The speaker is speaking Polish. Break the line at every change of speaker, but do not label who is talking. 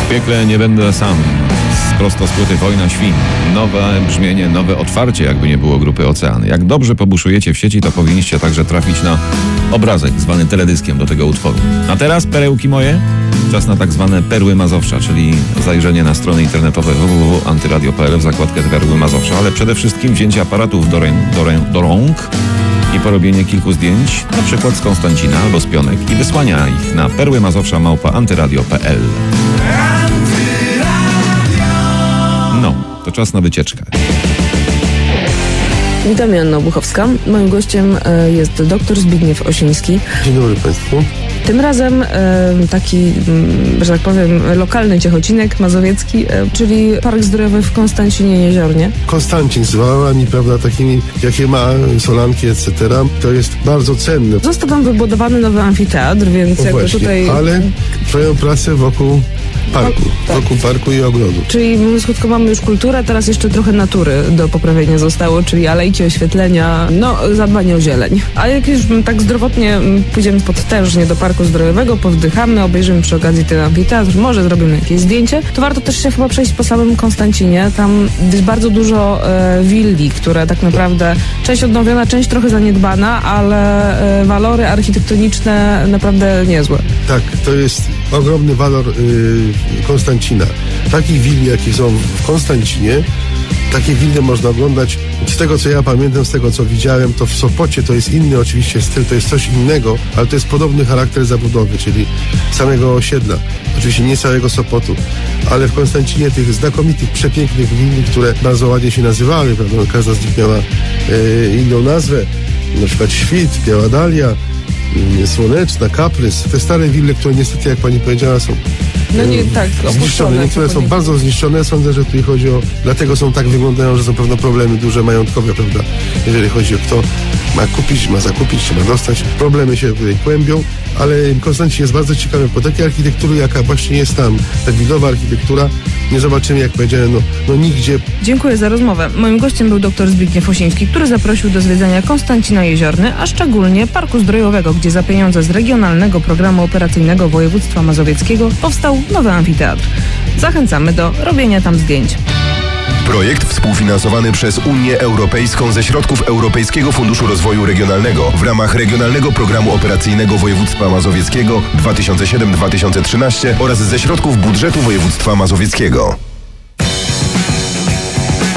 piekle nie będę sam. Prosto z płyty Wojna Świn. Nowe brzmienie, nowe otwarcie, jakby nie było grupy Oceany. Jak dobrze pobuszujecie w sieci, to powinniście także trafić na obrazek zwany teledyskiem do tego utworu. A teraz, perełki moje, czas na tak zwane perły Mazowsza, czyli zajrzenie na strony internetowe www.antyradio.pl w zakładkę Perły Mazowsza, ale przede wszystkim wzięcie aparatów do rąk i porobienie kilku zdjęć, na przykład z Konstancina albo z Pionek i wysłania ich na perłymazowsza@antyradio.pl. No, to czas na wycieczkę.
Witam, Joanna Obuchowska. Moim gościem jest dr Zbigniew Osiński.
Dzień dobry Państwu.
Tym razem taki, że tak powiem, lokalny Ciechocinek mazowiecki, czyli Park Zdrojowy w Konstancinie Jeziornie.
Konstancin z wałami, prawda, takimi, jakie ma Solanki, etc. To jest bardzo cenne.
Został tam wybudowany nowy amfiteatr, więc
No
jakby
właśnie,
tutaj...
ale trwają prace wokół parku.
Tak.
Wokół parku i ogrodu.
Czyli mówiąc krótko, mamy już kulturę, teraz jeszcze trochę natury do poprawienia zostało, czyli alejki, oświetlenia, no zadbanie o zieleń. A jak już tak zdrowotnie pójdziemy potężnie do Parku Zdrojowego, powdychamy, obejrzymy przy okazji ten amfiteatr, może zrobimy jakieś zdjęcie, to warto też się chyba przejść po samym Konstancinie. Tam jest bardzo dużo willi, które tak naprawdę, część odnowiona, część trochę zaniedbana, ale walory architektoniczne naprawdę niezłe.
Tak, to jest ogromny walor Konstancina. Takich willi, jakie są w Konstancinie, takie willy można oglądać. Z tego, co ja pamiętam, z tego, co widziałem, to w Sopocie to jest inny oczywiście styl, to jest coś innego, ale to jest podobny charakter zabudowy, czyli samego osiedla. Oczywiście nie całego Sopotu, ale w Konstancinie tych znakomitych, przepięknych willi, które bardzo ładnie się nazywały, prawda? Każda z nich miała inną nazwę, na przykład Świt, Biała Dalia, Słoneczna, Kaprys. Te stare wille, które niestety, jak pani powiedziała, są
No nie, tak,
zniszczone. Niektóre są bardzo zniszczone. Sądzę, że tutaj chodzi o... Dlatego są tak, wyglądają, że są pewne problemy duże, majątkowe, prawda? Jeżeli chodzi o kto ma kupić, ma zakupić, czy ma dostać. Problemy się tutaj kłębią, ale Konstancin jest bardzo ciekawy, bo takiej architektury, jaka właśnie jest tam, ta widowa architektura, nie zobaczymy, jak powiedziałem, no nigdzie.
Dziękuję za rozmowę. Moim gościem był dr Zbigniew Osiński, który zaprosił do zwiedzania Konstancina Jeziorny, a szczególnie Parku Zdrojowego, gdzie za pieniądze z Regionalnego Programu Operacyjnego Województwa Mazowieckiego powstał nowy amfiteatr. Zachęcamy do robienia tam zdjęć.
Projekt współfinansowany przez Unię Europejską ze środków Europejskiego Funduszu Rozwoju Regionalnego w ramach Regionalnego Programu Operacyjnego Województwa Mazowieckiego 2007-2013 oraz ze środków budżetu województwa mazowieckiego.